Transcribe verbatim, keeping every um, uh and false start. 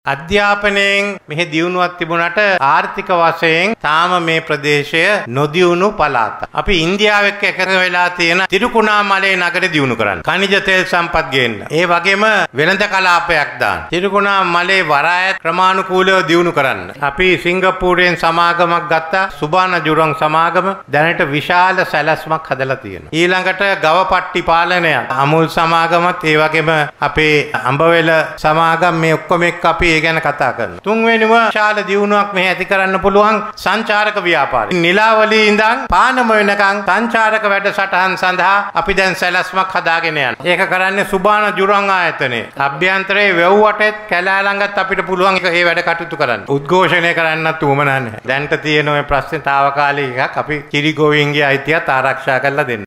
අධ්‍යාපනයෙන් මෙහි දියුණුවක් තිබුණාට ආර්ථික වශයෙන් තාම මේ ප්‍රදේශය නොදියුණු පළාත. අපි ඉන්දියාව එක්ක එකඟ වෙලා තියෙන තිරුකුණාමලේ නගරය දියුණු කරන්න. ඛනිජ තෙල් සම්පත් ගේන්න. ඒ වගේම වෙළඳ කලාපයක් දාන්න. තිරුකුණාමලේ වරායත් ක්‍රමානුකූලව දියුණු කරන්න. අපි සිංගප්පූරුවෙන් සමාගමක් ගත්තා. සුබාන ජුරොන් සමාගම දැනට විශාල සැලැස්මක් හදලා තියෙනවා. ඊළඟට ගවපට්ටි පාලනය අමුල් සමාගමත් ඒ වගේම අපේ අඹවෙල සමාගම මේ ඔක්කොම එක්ක අපි ඒ ගැන කතා කරනවා. තුන්වෙනිව විශාල දියුණුවක් මෙහි ඇති කරන්න පුළුවන් සංචාරක ව්‍යාපාරය. නිලාවලී ඉඳන් පානම වෙනකන් සංචාරක වැඩසටහන් සඳහා අපි දැන් සැලැස්මක් හදාගෙන යනවා. ඒක කරන්නේ සුබාන ජුරං ආයතනයේ. අභ්‍යන්තරයේ වෙව්වටෙත් කැලෑ ළඟත් අපිට පුළුවන් ඒ වැඩ කටයුතු කරන්න. උද්ඝෝෂණය කරන්නත් උවමනා නැහැ. දැන්ට තියෙන ඔය ප්‍රශ්නේ తాවකාලික එකක්. අපි කිරි ගෝවීන්ගේ අයිතියත් ආරක්ෂා කරලා දෙන්න.